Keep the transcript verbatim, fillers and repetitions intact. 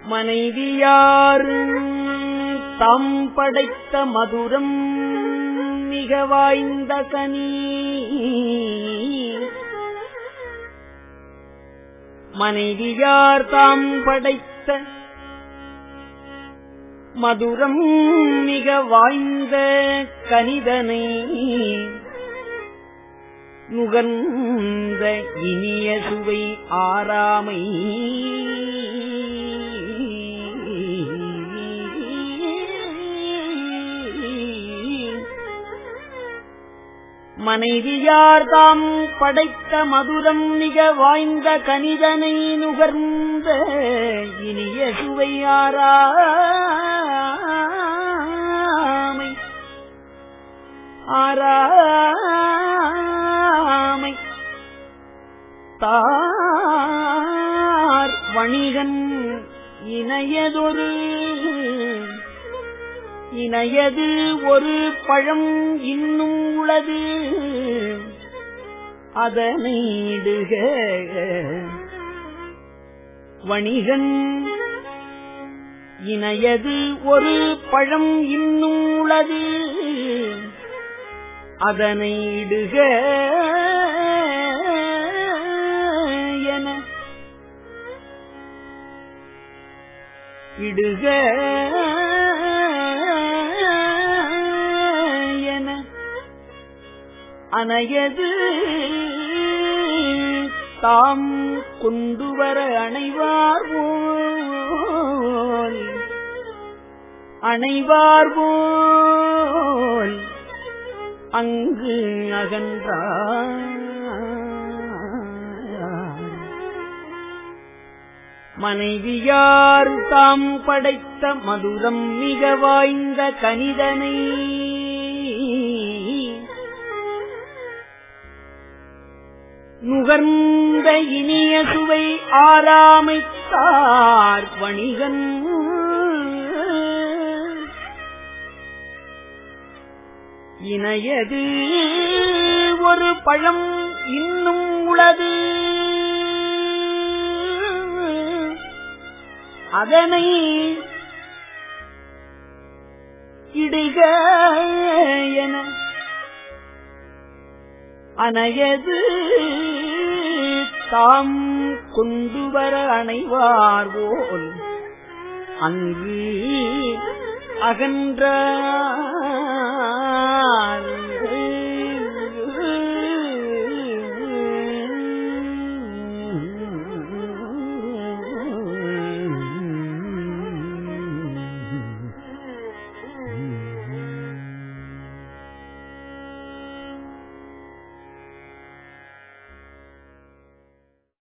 மனைவியார் தாம் படைத்த மதுரம் மிக வாய்ந்த கனி. மனைவியார் தாம் படைத்த மதுரம் மிக வாய்ந்த கனிதனை நுகர்ந்த இனிய சுவை ஆராமை. மனைவியார் தாம் படைத்த மதுரம் மிக வாய்ந்த கனிதனை நுகர்ந்த இனிய சுவை ஆராமை. ஆராமை தார் வணிகன் இணையதொரு இணையது ஒரு பழம் இன்னும் உளது அதனைடுக. வணிகன் இணையது ஒரு பழம் இன்னும் உளது அதனைடுக என இடுக என அணையது தாம் கொண்டு வர அணைவார் போல் அணைவார் போல் அங்கு அகன்றார். மனைவியார் தாம் படைத்த மதுரம் மிக வாய்ந்த கனிதனை நுகர்ந்த இனிய சுவை ஆராமைத்தார் வணிகன். இணையது ஒரு பழம் இன்னும் உளது அதனை இடுக என அணையது தாம் கொண்டு வர அணைவார் போல் அங்கு அகன்றார்.